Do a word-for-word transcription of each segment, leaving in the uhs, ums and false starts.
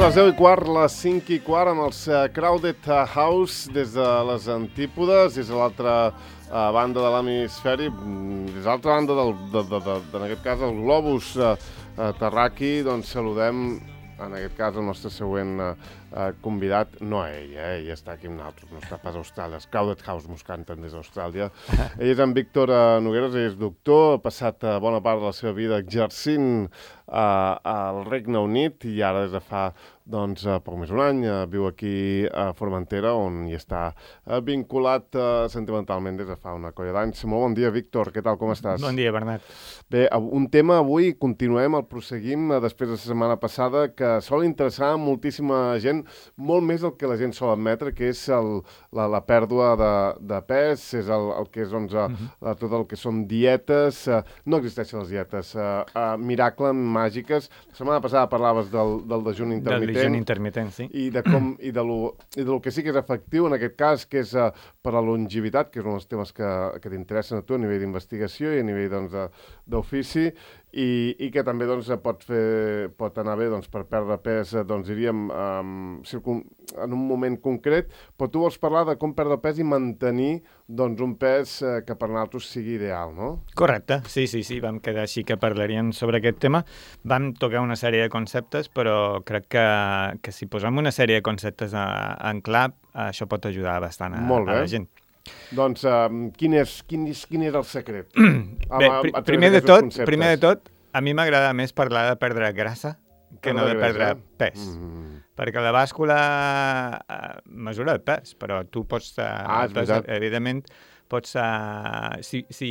les deu i quart, les cinc i quart, amb els uh, Crowded House des de les Antípodes, des de l'altra uh, banda de l'hemisferi, des de l'altra banda, del, de, de, de, de, en aquest cas, el globus uh, uh, terraqui, doncs saludem, en aquest cas, el nostre següent uh, uh, convidat, no a ell, eh? Ell està aquí amb nosaltres, no està pas a Austràlia, els Crowded House mos canten des d'Austràlia. Ell és en Víctor uh, Nogueras, ell és doctor, ha passat uh, bona part de la seva vida exercint uh, al Regne Unit i ara des de fa doncs, uh, poc més d'un any, uh, viu aquí a Formentera, on hi està uh, vinculat uh, sentimentalment des de fa una colla d'anys. Molt bon dia, Víctor, què tal, com estàs? Bon dia, Bernat. Bé, un tema avui, continuem, el proseguim uh, després de la setmana passada, que sol interessar a moltíssima gent, molt més del que la gent sol admetre, que és el, la, la pèrdua de, de pes, és el, el que és doncs, uh, uh-huh. tot el que són dietes, uh, no existeixen les dietes, uh, uh, miracle, màgiques. La setmana passada parlaves del, del dejuni intermitent, del dejuni intermitent, sí. I de com i de lo, i de lo que sí que és efectiu en aquest cas, que és uh, per a la longevitat, que és un dels temes que, que t'interessen a tu a nivell d'investigació i a nivell doncs, d'ofici, i, i que també doncs, pot, fer, pot anar bé doncs, per perdre pes, doncs, diríem, um, circun, en un moment concret, però tu vols parlar de com perdre pes i mantenir doncs, un pes uh, que per nosaltres sigui ideal, no? Correcte, sí, sí, sí, vam quedar així que parlaríem sobre aquest tema. Vam tocar una sèrie de conceptes, però crec que, que si posem una sèrie de conceptes a, en clar, això pot ajudar bastant a, a la gent. Doncs uh, quin, és, quin, és, quin és el secret? Bé, a, a primer, de tot, primer de tot, a mi m'agrada més parlar de perdre grassa que no de perdre pes. Mm. Perquè la bàscula uh, mesura el pes, però tu pots... Uh, ah, és pes, evidentment, pots... Uh, si si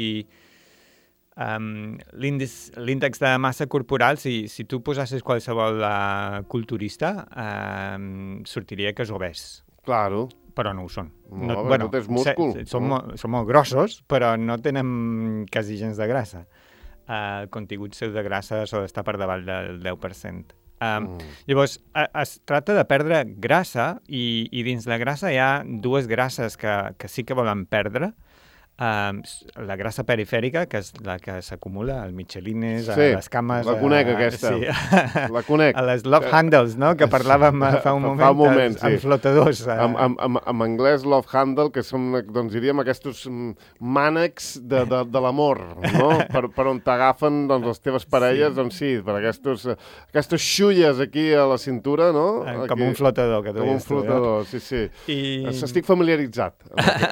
um, l'índex de massa corporal, si, si tu posassis qualsevol uh, culturista, uh, sortiria que és obès. Claro. Però no ho són. No, no, bueno, tot és múscul. Se, són, no? molt, són molt grossos, però no tenen quasi gens de grassa. Uh, el contingut seu de grassa sol estar per davant del deu per cent. Um, mm. Llavors, a, es tracta de perdre grassa i, i dins la grassa hi ha dues grasses que, que sí que volen perdre. Um, la grassa perifèrica, que és la que s'acumula als mitjalines, sí, a les cames... la conec, a, aquesta. Sí. La conec. A les love handles, no?, que parlàvem fa un moment, fa un moment amb, sí. flotadors. En, en, en, en anglès, love handle, que són, doncs diríem, aquests mànecs de, de, de l'amor, no?, per, per on t'agafen doncs, les teves parelles, sí. doncs sí, per aquestos, aquestes xulles aquí a la cintura, no? Com aquí, un flotador, que tu Com un flotador, no? sí, sí. I... Estic familiaritzat.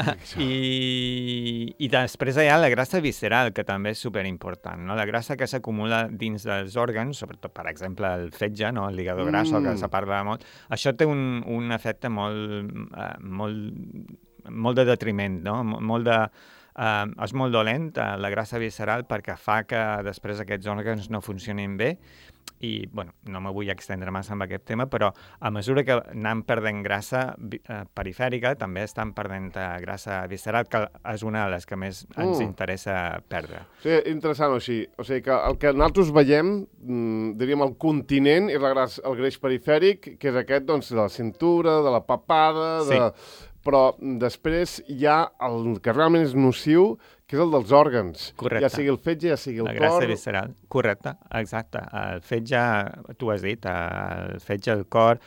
I... I després hi ha la grassa visceral, que també és superimportant, no? La grassa que s'acumula dins dels òrgans, sobretot, per exemple, el fetge, no? El hígado grasso, mm. que se parla molt. Això té un, un efecte molt, uh, molt, molt de detriment, no? Molt de, uh, és molt dolent, uh, la grassa visceral, perquè fa que després aquests òrgans no funcionin bé. I, bueno, no me vull extendre massa amb aquest tema, però a mesura que anem perdent grassa eh, perifèrica, també estan perdent eh, grassa visceral, que és una de les que més ens mm. interessa perdre. Sí, interessant, o sigui, o sigui que el que nosaltres veiem, mm, diríem, el continent és la grassa, el greix perifèric, que és aquest, doncs, de la cintura, de la papada, de... Sí. Però després hi ha el que realment és nociu, que és el dels òrgans. Correcte. Ja sigui el fetge, ja sigui el la cor... La grassa visceral, correcte, exacte. El fetge, tu has dit, el fetge, el cor,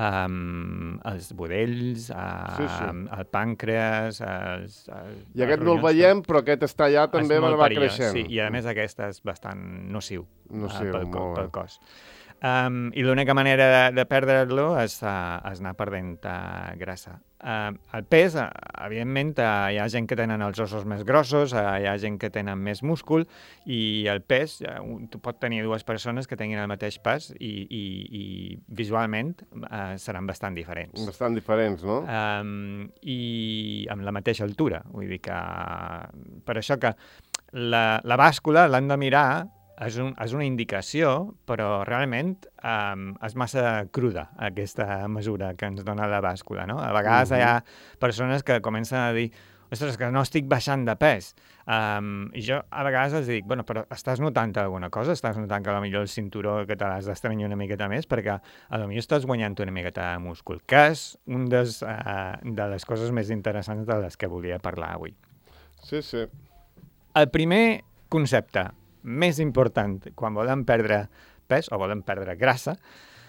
um, els budells, uh, sí, sí. el pàncreas... Els, els, I aquest no el veiem, però aquest està allà també va perillós, creixent. Sí, i a més aquest és bastant nociu, nociu uh, pel, pel cos. Um, I l'única manera de, de perdre-lo és, uh, és anar perdent uh, grassa. Uh, el pes, uh, evidentment, uh, hi ha gent que tenen els ossos més grossos, uh, hi ha gent que tenen més múscul, i el pes, uh, tu pot tenir dues persones que tinguin el mateix pes i, i, i visualment uh, seran bastant diferents. Bastant diferents, no? Um, I amb la mateixa altura. Vull dir que... Uh, per això que la, la bàscula l'han de mirar. És, un, és una indicació, però realment um, és massa cruda aquesta mesura que ens dona la bàscula, no? A vegades uh-huh. hi ha persones que comencen a dir ostres, que no estic baixant de pes. Um, I jo a vegades els dic, bueno, però estàs notant alguna cosa? Estàs notant que potser el cinturó que te l'has d'estrenyar una miqueta més? Perquè potser estàs guanyant una miqueta de múscul, que és una uh, de les coses més interessants de les que volia parlar avui. Sí, sí. El primer concepte més important quan volem perdre pes o volem perdre grassa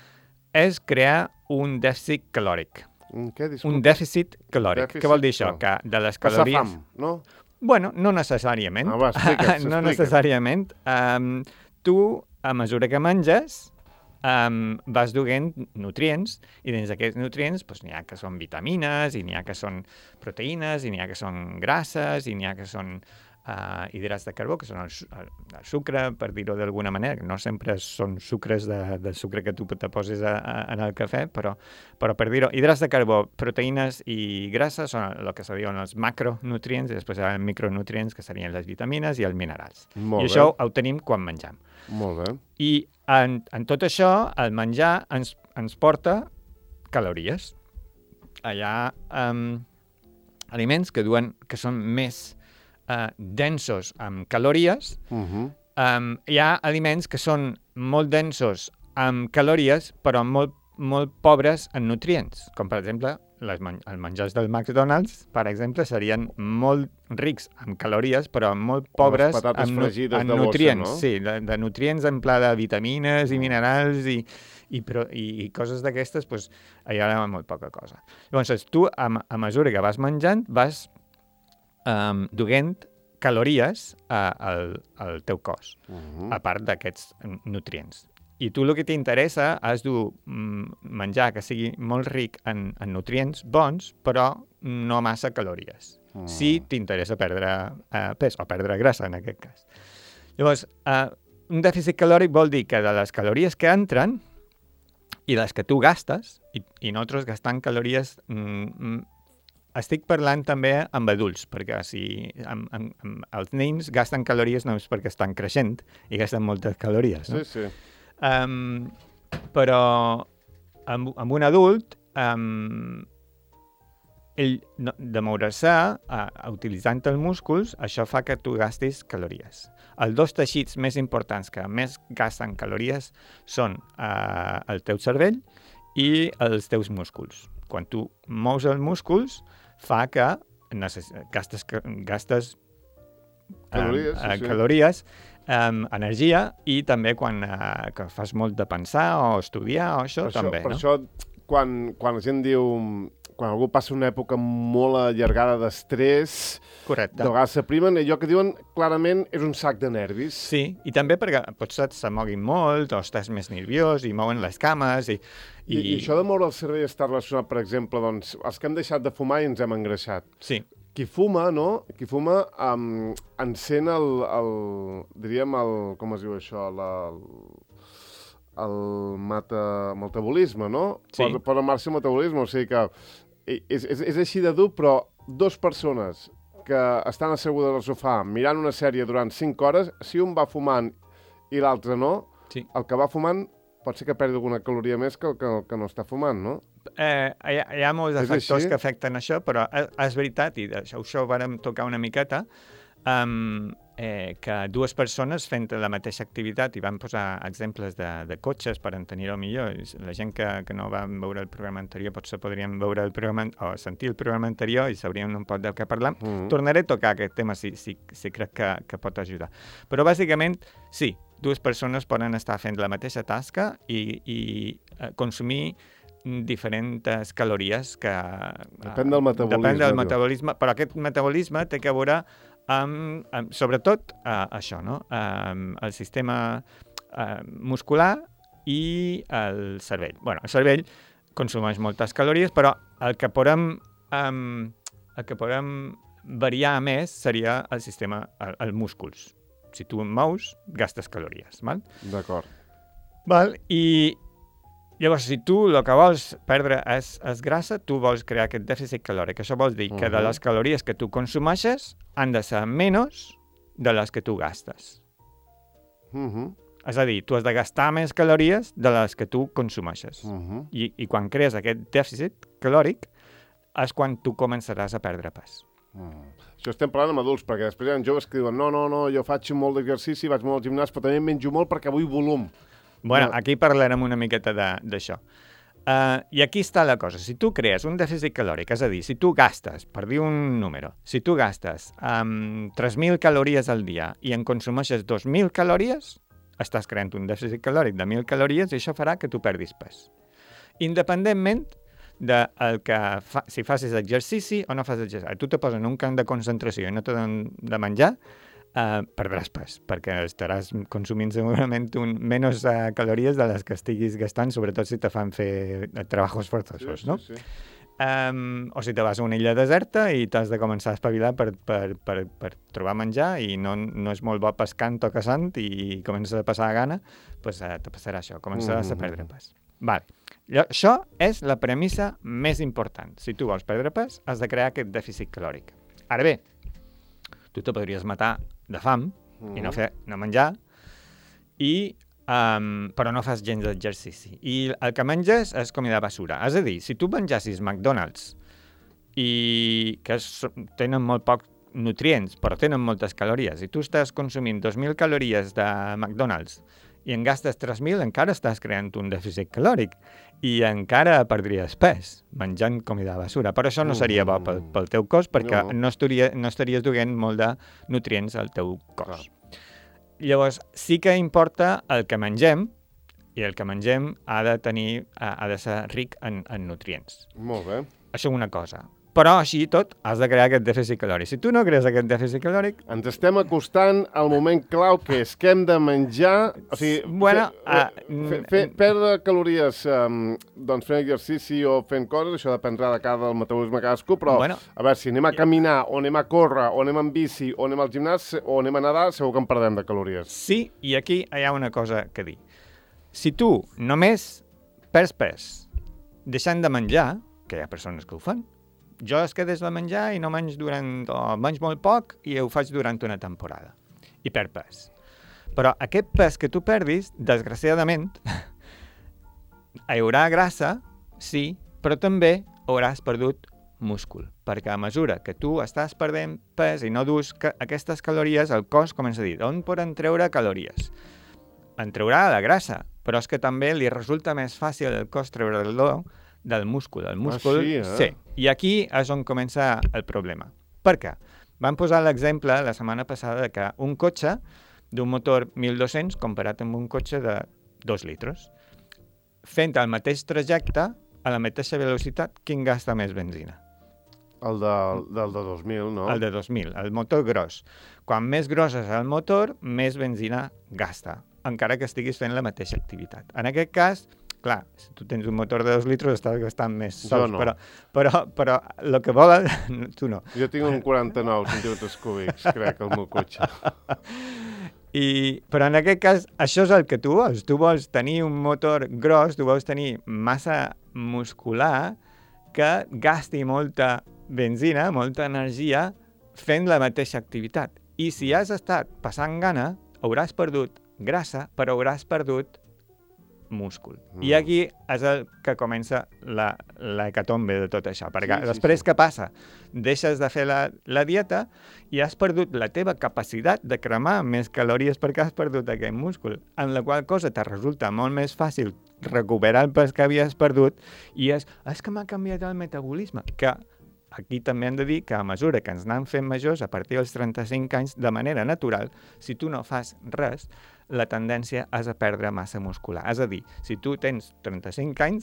és crear un dèficit calòric. Un què, disculpa? Un dèficit calòric. Dèficit, Què vol dir això? no. Que de les Passar calories... fam, no? Bueno, no necessàriament. Ah, va, explica't, no explica't. necessàriament. Um, tu, a mesura que menges, um, vas duent nutrients, i dins d'aquests nutrients doncs, n'hi ha que són vitamines, i n'hi ha que són proteïnes, i n'hi ha que són grasses, i n'hi ha que són uh, hidrats de carbó, que són el, el, el sucre, per dir-ho d'alguna manera, que no sempre són sucres de, de sucre que tu te poses a, a, en el cafè, però, però per dir-ho, hidrats de carbó, proteïnes i grasses són el que se diuen els macronutrients, i després hi ha els micronutrients, que serien les vitamines i els minerals. Molt I bé. això ho tenim quan mengem. Molt bé. I en, en tot això, el menjar ens, ens porta calories. Hi ha um, aliments que duen, que són més uh, densos amb calories. Uh -huh. um, hi ha aliments que són molt densos amb calories, però molt, molt pobres en nutrients, com per exemple les men els menjars del McDonald's, per exemple, serien molt rics en calories, però molt pobres en, nu en de nutrients. bossa, no? Sí, de, de nutrients en pla de vitamines i minerals i, i, pro i, i coses d'aquestes, doncs, hi ha molt poca cosa. Llavors, tu, a, a mesura que vas menjant, vas um, duent calories a, al, al teu cos, Uh -huh. a part d'aquests nutrients. I tu el que t'interessa és dur mm, menjar que sigui molt ric en, en nutrients bons, però no massa calories. Mm. Si t'interessa perdre uh, pes o perdre grassa, en aquest cas. Llavors, uh, un dèficit calòric vol dir que de les calories que entren i les que tu gastes, i, i nosaltres gastant calories... Mm, estic parlant també amb adults, perquè si amb, amb, amb els nens gasten calories només perquè estan creixent i gasten moltes calories, no? Sí, sí. Um, però amb, amb un adult um, ell no, de moure-se uh, utilitzant els músculs, això fa que tu gastis calories. Els dos teixits més importants que més gasten calories són uh, el teu cervell i els teus músculs. Quan tu mous els músculs fa que gastes, gastes calories, um, sí, uh, sí. calories Um, energia, i també quan uh, que fas molt de pensar o estudiar o això, Per això, també, per no? això, quan, quan la gent diu... Quan algú passa una època molt allargada d'estrès, Correcte. de vegades s'aprimen, i allò que diuen clarament és un sac de nervis. Sí, i també perquè potser se moguin molt o estàs més nerviós i mouen les cames i... I, I, I això de moure el cervell està relacionat, per exemple, doncs, els que hem deixat de fumar i ens hem engreixat. Sí. Qui fuma, no? Qui fuma um, encén el, el, diríem, el, com es diu això, la, el, el mata, metabolisme, no? Sí. Posa, posa en marxa el metabolisme, o sigui que és, és, és així de dur, però dues persones que estan assegudes al sofà mirant una sèrie durant cinc hores, si un va fumant i l'altre no, Sí. el que va fumant pot ser que perdi alguna caloria més que el que, el que no està fumant, no? Eh, hi, ha, hi ha molts de És factors així? que afecten això, però és, és veritat, i això, això ho vàrem tocar una miqueta, um, eh, que dues persones fent la mateixa activitat, i van posar exemples de, de cotxes per entenir-ho millor. La gent que, que no va veure el programa anterior potser podrien veure el programa o sentir el programa anterior i sabrien un poc del que parlam. Mm -hmm. Tornaré a tocar aquest tema si, si, si crec que, que pot ajudar. Però bàsicament, sí, dues persones poden estar fent la mateixa tasca i, i uh, consumir diferents calories que... Depèn del metabolisme. Depèn del diu. metabolisme, però aquest metabolisme té que veure amb, amb sobretot, uh, això, no? Um, el sistema uh, muscular i el cervell. Bueno, el cervell consumeix moltes calories, però el que podem, um, el que podem variar més seria el sistema, el, el músculs. Si tu et mous, gastes calories, val? D'acord. Val? I llavors, si tu el que vols perdre és, és grassa, tu vols crear aquest dèficit calòric. Això vol dir que uh -huh. de les calories que tu consumeixes han de ser menys de les que tu gastes. Uh -huh. És a dir, tu has de gastar més calories de les que tu consumeixes. Uh -huh. I, I quan crees aquest dèficit calòric és quan tu començaràs a perdre pes. Uh -huh. Això estem parlant amb adults, perquè després hi ha joves que diuen no, no, no, jo faig molt d'exercici, vaig molt al gimnàs, però també menjo molt perquè vull volum. Bueno, No. aquí parlarem una miqueta d'això. Uh, I aquí està la cosa. Si tu crees un dèficit calòric, és a dir, si tu gastes, per dir un número, si tu gastes um, tres mil calories al dia i en consumeixes dos mil calories, estàs creant un dèficit calòric de mil calories i això farà que tu perdis pes. independentment de el que fa, si facis exercici o no fas exercici. Tu te posen un camp de concentració i no te donen de menjar, uh, perdràs pes, perquè estaràs consumint segurament un, menys uh, calories de les que estiguis gastant, sobretot si te fan fer treballs forçosos, no? Sí, sí, sí. Um, o si te vas a una illa deserta i t'has de començar a espavilar per, per, per, per trobar menjar i no, no és molt bo pescant o caçant i comences a passar gana, doncs uh, te passarà això, començaràs mm-hmm. a perdre pes. Vale. Això és la premissa més important. Si tu vols perdre pes, has de crear aquest dèficit calòric. Ara bé, tu te podries matar de fam mm. i no, fer, no menjar, i, um, però no fas gens d'exercici. I el que menges és comida basura. És a dir, si tu menjassis McDonald's, i que és, tenen molt poc nutrients, però tenen moltes calories, i tu estàs consumint dos mil calories de McDonald's, i en gastes tres mil, encara estàs creant un dèficit calòric i encara perdries pes menjant comida basura. Però això no seria bo pel, pel teu cos perquè no, no, estaria, no estaries duent molt de nutrients al teu cos. Clar. Llavors, sí que importa el que mengem i el que mengem ha de tenir, ha de ser ric en, en nutrients. Molt bé. Això és una cosa. Però així i tot has de crear aquest dèficit calòric. Si tu no crees aquest dèficit calòric... Ens estem acostant al moment clau que és que hem de menjar... O sigui, bueno, fer, uh, fer, fer, perdre calories um, doncs fent exercici o fent coses, això dependrà de cada del metabolisme cadascú, però bueno, a veure, si anem a caminar o anem a córrer o anem en bici o anem al gimnàs o anem a nedar, segur que en perdem de calories. Sí, i aquí hi ha una cosa que dir. Si tu només perds pes deixant de menjar, que hi ha persones que ho fan, jo es que des de menjar i no menys durant, o menys molt poc i ho faig durant una temporada. I perd pes. Però aquest pes que tu perdis, desgraciadament, hi haurà grassa, sí, però també hauràs perdut múscul. Perquè a mesura que tu estàs perdent pes i no dus ca- aquestes calories, el cos comença a dir, d'on poden treure calories? En traurà la grassa, però és que també li resulta més fàcil al cos treure-lo del múscul. El múscul, ah, sí, eh? sí. I aquí és on comença el problema. Per què? Vam posar l'exemple la setmana passada que un cotxe d'un motor mil dos-cents comparat amb un cotxe de dos litres. Fent el mateix trajecte, a la mateixa velocitat, quin gasta més benzina? El de, del de dos mil, no? El de dos mil, el motor gros. Quan més gros és el motor, més benzina gasta, encara que estiguis fent la mateixa activitat. En aquest cas, clar, si tu tens un motor de dos litres estàs gastant més sols, no. però, però, però el que volen, tu no. Jo tinc un quaranta-nou centímetres cúbics, crec, el meu cotxe. I, però en aquest cas, això és el que tu vols. Tu vols tenir un motor gros, tu vols tenir massa muscular que gasti molta benzina, molta energia fent la mateixa activitat. I si has estat passant gana, hauràs perdut grassa, però hauràs perdut múscul. Mm. I aquí és el que comença la, la hecatombe de tot això, perquè sí, sí, després sí. Què passa? Deixes de fer la, la dieta i has perdut la teva capacitat de cremar més calories perquè has perdut aquest múscul, en la qual cosa te resulta molt més fàcil recuperar el pes que havies perdut i és, és que m'ha canviat el metabolisme, que aquí també hem de dir que a mesura que ens anem fent majors, a partir dels trenta-cinc anys, de manera natural, si tu no fas res, la tendència és a perdre massa muscular. És a dir, si tu tens trenta-cinc anys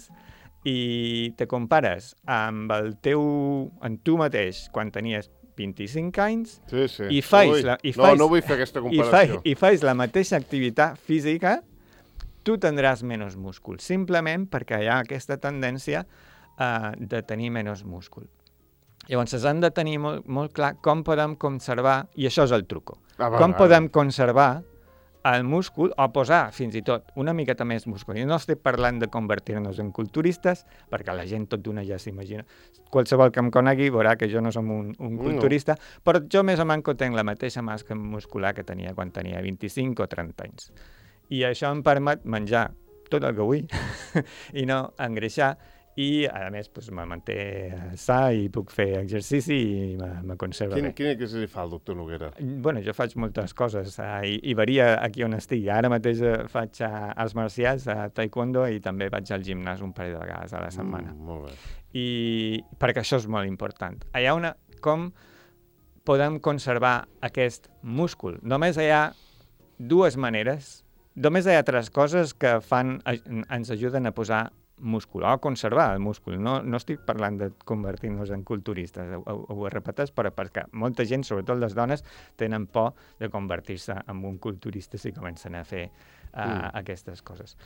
i te compares amb el teu, amb tu mateix quan tenies vint-i-cinc anys sí, sí. i fais, la, i fais, no, no vull fer aquesta comparació. I fais, i fais la mateixa activitat física, tu tindràs menys múscul, simplement perquè hi ha aquesta tendència uh, de tenir menys múscul. Llavors, hem de tenir molt, molt clar com podem conservar, i això és el truco, ah, va, com va, podem va. conservar el múscul, o posar fins i tot una miqueta més múscul. I no estic parlant de convertir-nos en culturistes, perquè la gent tot d'una ja s'imagina. Qualsevol que em conegui veurà que jo no som un, un culturista, no. Però jo més o manco tenc la mateixa massa muscular que tenia quan tenia vint-i-cinc o trenta anys. I això em permet menjar tot el que vull i no engreixar, i a més pues, me manté sa i puc fer exercici i me, me conserva Quin, bé. Quin exercici fa el doctor Noguera? Bueno, jo faig moltes coses uh, i, i varia aquí on estigui. Ara mateix uh, faig uh, arts marcials, uh, taekwondo, i també vaig al gimnàs un parell de vegades a la setmana. Mm, molt bé. I perquè això és molt important. Hi ha una... Com podem conservar aquest múscul? Només hi ha dues maneres, només hi ha tres coses que fan, ens ajuden a posar múscul, o conservar el múscul. No, no estic parlant de convertir-nos en culturistes, ho, ho, ho repeteix, però perquè molta gent, sobretot les dones, tenen por de convertir-se en un culturista si comencen a fer uh, mm. aquestes coses.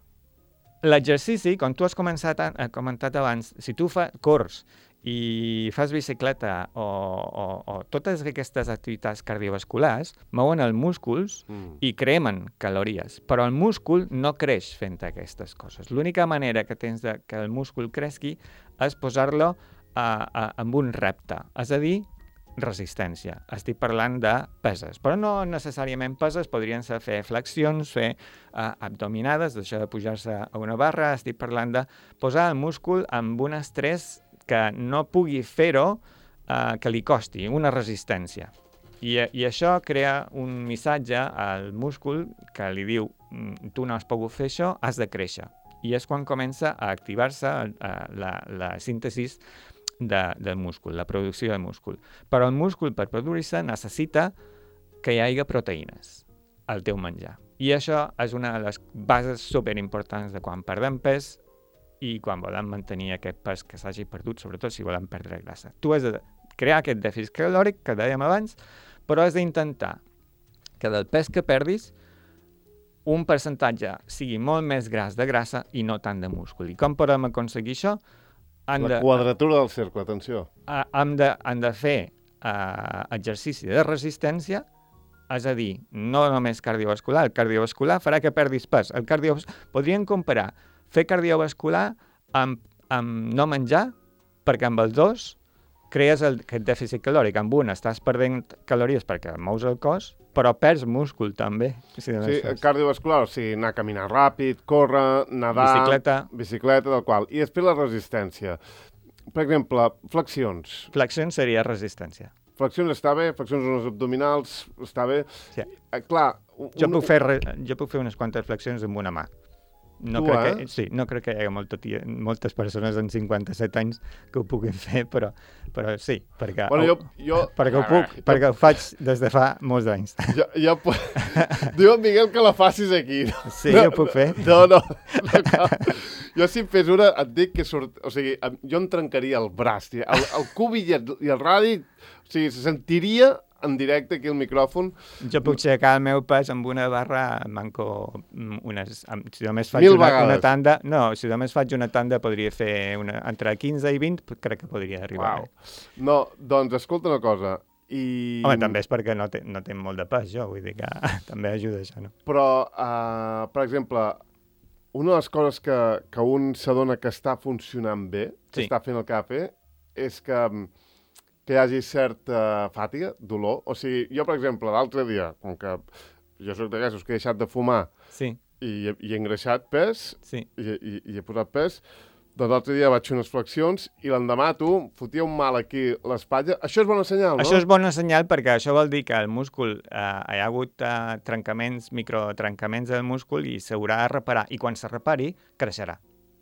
L'exercici, com tu has començat a, a comentat abans, si tu fa, corrs i fas bicicleta o, o, o totes aquestes activitats cardiovasculars mouen els músculs mm. i cremen calories, però el múscul no creix fent aquestes coses. L'única manera que tens de que el múscul creixi és posar-lo a, a, amb un repte, és a dir, resistència. Estic parlant de peses, però no necessàriament peses, podrien ser fer flexions, fer uh, abdominades, d'això de pujar-se a una barra, estic parlant de posar el múscul amb un estrès que no pugui fer-ho, uh, que li costi, una resistència. I, I això crea un missatge al múscul que li diu tu no has pogut fer això, has de créixer. I és quan comença a activar-se uh, la, la síntesi De, del múscul, la producció del múscul. Però el múscul, per produir-se, necessita que hi hagi proteïnes al teu menjar. I això és una de les bases superimportants de quan perdem pes i quan volem mantenir aquest pes que s'hagi perdut, sobretot si volem perdre grassa. Tu has de crear aquest dèficit calòric que dèiem abans, però has d'intentar que del pes que perdis un percentatge sigui molt més gras de grassa i no tant de múscul. I com podem aconseguir això? Han la de, quadratura del cercle, atenció. Uh, hem, de, hem de fer uh, exercici de resistència, és a dir, no només cardiovascular. El cardiovascular farà que perdis pes. El cardio... Podríem comparar fer cardiovascular amb, amb no menjar, perquè amb els dos crees el, aquest dèficit calòric. Amb un estàs perdent calories perquè mous el cos, però perds múscul també. Si sí, cardiovascular, o sigui, anar a caminar ràpid, córrer, nedar... Bicicleta. Bicicleta, del qual. I després la resistència. Per exemple, flexions. Flexions seria resistència. Flexions està bé, flexions unes abdominals està bé. Sí. Eh, clar... Un, jo, puc fer, jo puc fer unes quantes flexions amb una mà. No tu, crec eh? que, sí, no crec que hi hagi molta tia, moltes persones en cinquanta-set anys que ho puguin fer, però, però sí, perquè, bueno, jo, jo... perquè ho puc, jo... perquè ho faig des de fa molts anys. Jo, jo... Diu en Miguel que la facis aquí. No? Sí, no, jo puc fer. No, no. no jo si em fes una, et dic que surt... O sigui, jo em trencaria el braç, el, el cubi i el, i el radi, o sigui, se sentiria en directe aquí al micròfon. Jo puc aixecar el meu pes amb una barra, manco unes... Si només faig una, una tanda... No, si només faig una tanda podria fer una, entre quinze i vint, crec que podria arribar. Wow. No, doncs escolta una cosa. I... Home, també és perquè no, te, no té molt de pes, jo, vull dir que també ajuda això, no? Però, uh, per exemple, una de les coses que, que un s'adona que està funcionant bé, que sí. està fent el que ha de fer, és que... que hi hagi certa fàtiga, dolor. O sigui, jo, per exemple, l'altre dia, com que jo soc d'aquestos que he deixat de fumar sí. i, i he engreixat pes, sí. i, i, i he posat pes, doncs l'altre dia vaig fer unes flexions i l'endemà tu fotia un mal aquí a l'espatlla. Això és bona senyal, no? Això és bona senyal perquè això vol dir que el múscul, eh, hi ha hagut eh, trencaments, microtrencaments del múscul i s'haurà de reparar. I quan se repari, creixerà.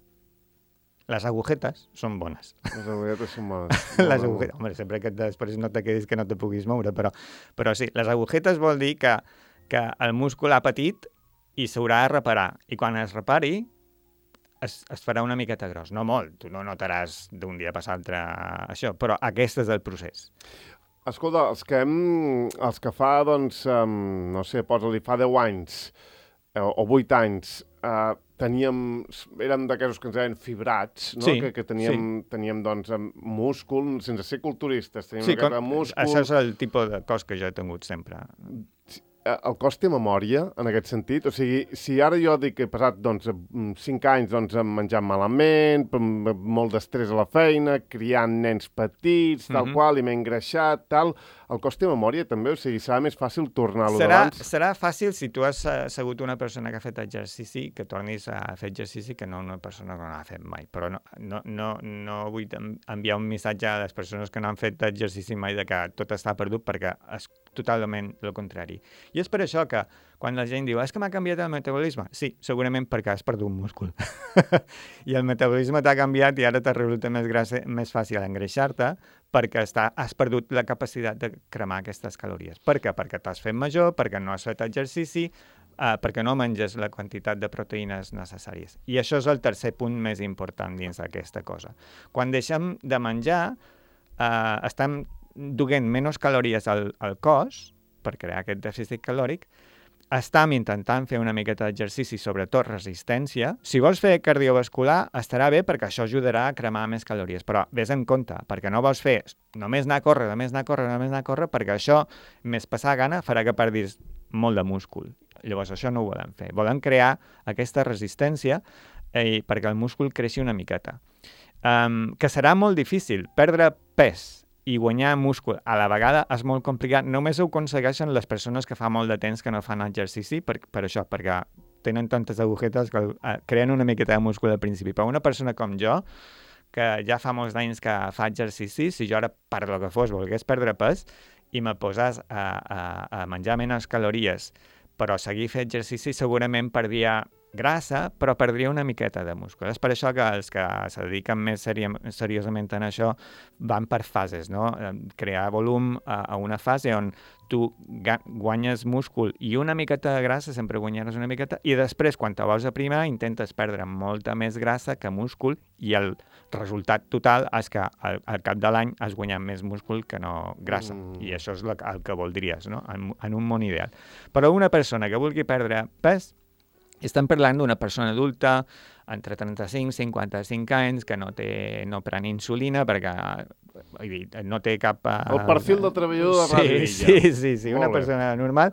Les agujetes són bones. Les agujetes són bones. Les agujetes, home, sempre que després no te quedis que no te puguis moure, però, però sí, les agujetes vol dir que, que el múscul ha patit i s'haurà de reparar. I quan es repari, es, es farà una miqueta gros. No molt, tu no notaràs d'un dia per l'altre això, però aquest és el procés. Escolta, els que, hem, els que fa, doncs, um, no sé, posa-li, fa deu anys eh, o vuit anys, eh, teníem, érem d'aquests que ens deien fibrats, no? Sí, que, que teníem, sí. teníem doncs, múscul, sense ser culturistes, teníem sí, una com, múscul... Això és el tipus de cos que jo he tingut sempre. El cos té memòria, en aquest sentit? O sigui, si ara jo dic que he passat doncs, cinc anys doncs, menjant malament, amb molt d'estrès a la feina, criant nens petits, tal mm-hmm. qual, i m'he engreixat, tal... El cos té memòria, també? O sigui, serà més fàcil tornar-lo d'abans? Serà fàcil si tu has sigut una persona que ha fet exercici, que tornis a fer exercici, que no una persona que no l'ha fet mai. Però no, no, no, no vull enviar un missatge a les persones que no han fet exercici mai de que tot està perdut, perquè és totalment el contrari. I és per això que quan la gent diu és que m'ha canviat el metabolisme, sí, segurament perquè has perdut un múscul. I el metabolisme t'ha canviat i ara te resulta més, gràcia, més fàcil engreixar-te perquè està, has perdut la capacitat de cremar aquestes calories. Per què? Perquè t'has fet major, perquè no has fet exercici, uh, perquè no menges la quantitat de proteïnes necessàries. I això és el tercer punt més important dins d'aquesta cosa. Quan deixem de menjar, uh, estem duent menys calories al, al cos per crear aquest dèficit calòric. Estem intentant fer una miqueta d'exercici, sobretot resistència. Si vols fer cardiovascular, estarà bé perquè això ajudarà a cremar més calories, però vés en compte, perquè no vols fer només anar a córrer, només anar a córrer, només anar a córrer, perquè això, més passar gana, farà que perdis molt de múscul. Llavors, això no ho volem fer. Volem crear aquesta resistència eh, perquè el múscul creixi una miqueta. Um, que serà molt difícil. Perdre pes i guanyar múscul a la vegada és molt complicat. Només ho aconsegueixen les persones que fa molt de temps que no fan exercici per, per això, perquè tenen tantes agujetes que uh, creen una miqueta de múscul al principi. Però una persona com jo, que ja fa molts anys que fa exercici, si jo ara, per lo que fos, volgués perdre pes i me posés a, a, a menjar menys calories, però seguir fent exercici, segurament perdria grassa, però perdria una miqueta de múscul. És per això que els que se dediquen més seri seriosament en això van per fases, no? Crear volum a, a una fase on tu guanyes múscul i una miqueta de grassa, sempre guanyaràs una miqueta, i després, quan te vols aprimar, intentes perdre molta més grassa que múscul i el resultat total és que al, al cap de l'any has guanyat més múscul que no grassa. Mm. I això és la, el que voldries, no? En, en un món ideal. Però una persona que vulgui perdre pes, estem parlant d'una persona adulta entre trenta-cinc i cinquanta-cinc anys que no té no pren insulina perquè vull dir, no té cap... Uh, el perfil de treballador de ràdio. Sí, sí, sí, sí, una persona normal.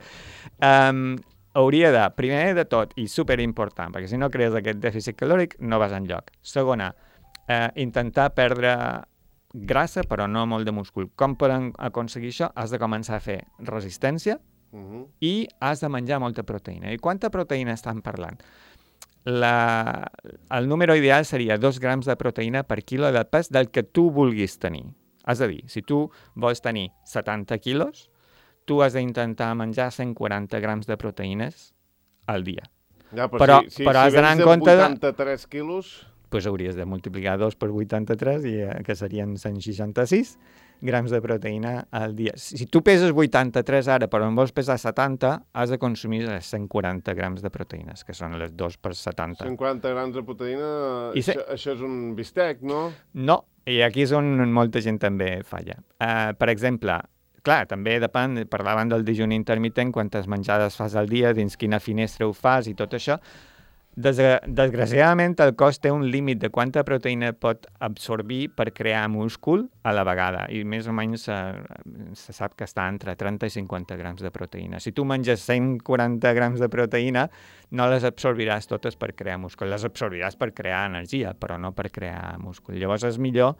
Um, hauria de, primer de tot, i superimportant, perquè si no crees aquest dèficit calòric no vas enlloc. Segona, uh, intentar perdre grassa però no molt de múscul. Com poden aconseguir això? Has de començar a fer resistència, Uh-huh. i has de menjar molta proteïna. I quanta proteïna estan parlant? La... El número ideal seria dos grams de proteïna per quilo de pes del que tu vulguis tenir. És a dir, si tu vols tenir setanta quilos, tu has d'intentar menjar cent quaranta grams de proteïnes al dia. Ja, però, però, si, si, però si has d'anar en compte... vuitanta-tres quilos... Doncs hauries de multiplicar dos per vuitanta-tres, i, eh, que serien cent seixanta-sis grams de proteïna al dia. Si tu peses vuitanta-tres ara, però en vols pesar setanta, has de consumir cent quaranta grams de proteïnes, que són les dos per setanta. cent quaranta grams de proteïna, I això, se... això és un bistec, no? No, i aquí és on molta gent també falla. Uh, per exemple, clar, també depèn, parlaven del dejuni intermitent, quantes menjades fas al dia, dins quina finestra ho fas i tot això. Desgra desgraciadament, el cos té un límit de quanta proteïna pot absorbir per crear múscul a la vegada, i més o menys eh, se sap que està entre trenta i cinquanta grams de proteïna. Si tu menges cent quaranta grams de proteïna, no les absorbiràs totes per crear múscul, les absorbiràs per crear energia, però no per crear múscul. Llavors és millor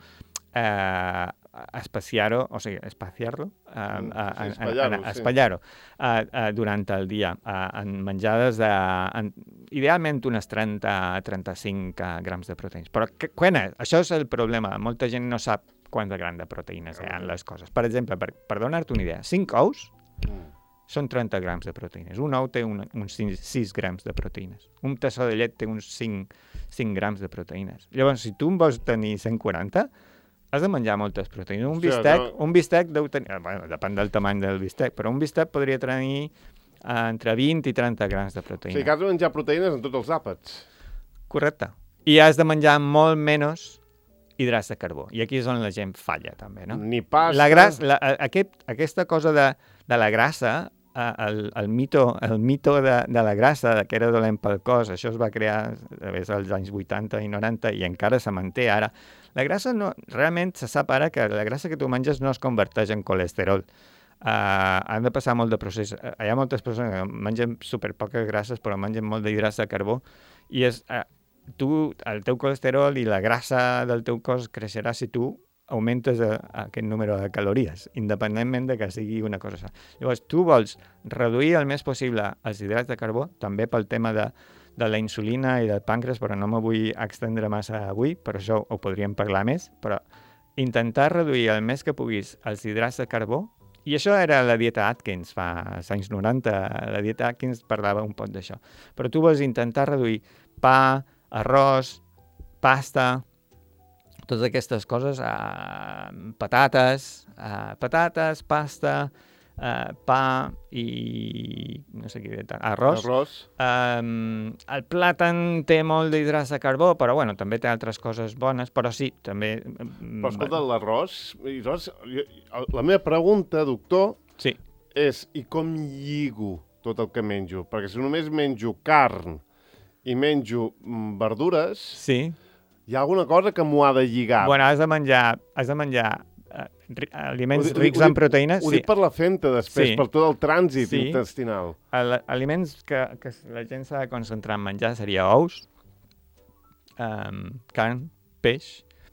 eh, espaciar-ho, o sigui, espaciar-lo, eh, mm, sí, espatllar-ho, sí. espatllar-ho eh, eh, durant el dia, eh, en menjades de, en, idealment unes trenta a trenta-cinc grams de proteïnes. Però, que, quan és? Això és el problema. Molta gent no sap quants grams de proteïnes hi ha en les coses. Per exemple, per, per donar-te una idea, cinc ous mm. són trenta grams de proteïnes. Un ou té un, uns sis grams de proteïnes. Un tassó de llet té uns cinc, cinc grams de proteïnes. Llavors, si tu en vols tenir cent quaranta, has de menjar moltes proteïnes. Un bistec, sí, no... un bistec deu tenir... Bueno, depèn del tamany del bistec, però un bistec podria tenir eh, entre vint i trenta grams de proteïna. O sigui, que has de menjar proteïnes en tots els àpats. Correcte. I has de menjar molt menys hidrats de carbó. I aquí és on la gent falla, també, no? Ni pasta... La grassa, la, aquest, aquesta cosa de, de la grassa, eh, el, el mito, el mito de, de la grassa, que era dolent pel cos, això es va crear des dels anys vuitanta i noranta i encara se manté ara. La grassa, no, realment se sap ara que la grassa que tu menges no es converteix en colesterol. Uh, han de passar molt de procés. Uh, hi ha moltes persones que mengen superpoques grasses però mengen molt d'hidrats de carbó i és, uh, tu, el teu colesterol i la grassa del teu cos creixerà si tu augmentes a, a aquest número de calories, independentment de que sigui una cosa. Llavors, tu vols reduir el més possible els hidrats de carbó, també pel tema de, de la insulina i del pàncreas, però no me vull extendre massa avui, per això ho podríem parlar més, però intentar reduir el més que puguis els hidrats de carbó. I això era la dieta Atkins, fa als anys noranta, la dieta Atkins parlava un poc d'això. Però tu vols intentar reduir pa, arròs, pasta, totes aquestes coses, eh, patates, eh, patates, pasta, uh, pa i no sé què dir, arròs. Arròs. Um, el plàtan té molt d'hidrats de carbó, però bueno, també té altres coses bones, però sí, també... Però escolta, l'arròs, l'arròs, la meva pregunta, doctor, sí. és i com lligo tot el que menjo? Perquè si només menjo carn i menjo verdures, sí. hi ha alguna cosa que m'ho ha de lligar. Bueno, has de menjar, has de menjar uh, aliments ho, rics ho, en proteïnes. Ho sí. dic per la femta després, sí. per tot el trànsit sí. intestinal. El, aliments que, que la gent s'ha de concentrar en menjar seria ous, um, carn, peix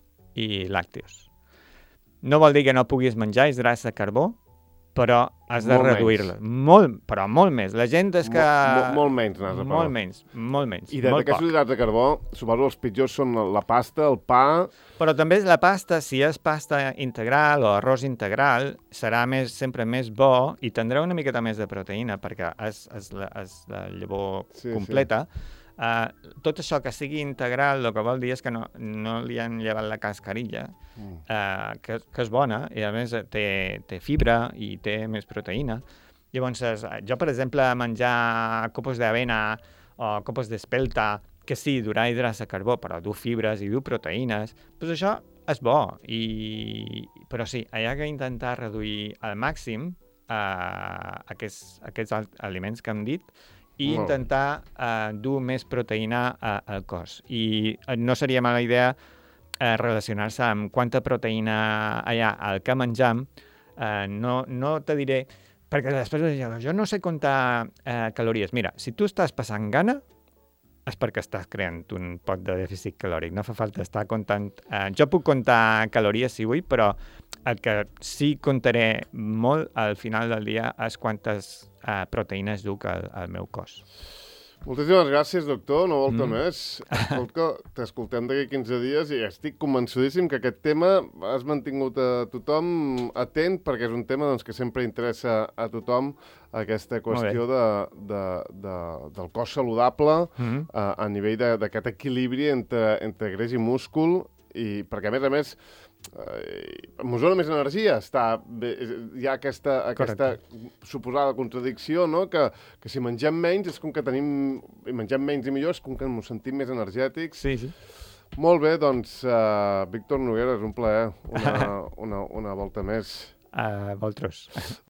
i làcteos. No vol dir que no puguis menjar hidrats de carbó, però has de reduir-la. Molt, però molt més. La gent és que... Molt, molt menys n'has de pagar. Molt menys, molt menys. I d'aquests hidrats de carbó, suposo els pitjors són la pasta, el pa... Però també la pasta, si és pasta integral o arròs integral, serà més, sempre més bo i tindrà una miqueta més de proteïna perquè és, és, la, és la llavor sí, completa. Sí. Uh, tot això que sigui integral, el que vol dir és que no, no li han llevat la cascarilla, mm. uh, que, que és bona, i a més té, té fibra i té més proteïna. Llavors, jo, per exemple, menjar copos d'avena o copos d'espelta, que sí, durà hidrats de carbó, però du fibres i du proteïnes, doncs això és bo. I, però sí, hi ha que intentar reduir al màxim uh, aquests, aquests aliments que hem dit, i intentar uh, dur més proteïna uh, al cos. I uh, no seria mala idea uh, relacionar-se amb quanta proteïna hi ha al que menjam. Uh, no, no te diré... Perquè després jo no sé comptar uh, calories. Mira, si tu estàs passant gana, és perquè estàs creant un pot de dèficit calòric. No fa falta estar comptant... Uh, jo puc comptar calories si vull, però el que sí comptaré molt al final del dia és quantes uh, proteïnes duc al, al meu cos. Moltíssimes gràcies, doctor. No volta mm. més. Escolta, t'escoltem d'aquí quinze dies i estic convençudíssim que aquest tema has mantingut a tothom atent perquè és un tema doncs, que sempre interessa a tothom, aquesta qüestió de, de, de, del cos saludable mm. a, a nivell d'aquest equilibri entre, entre greix i múscul, i perquè a més a més Eh, mos dona més energia, està bé, hi ha aquesta, aquesta suposada contradicció, no? que, que si mengem menys és com que tenim, i mengem menys i millor és com que ens sentim més energètics. Sí, sí. Molt bé, doncs, uh, Víctor Noguera, és un plaer, una, una, una volta més. A vosaltres.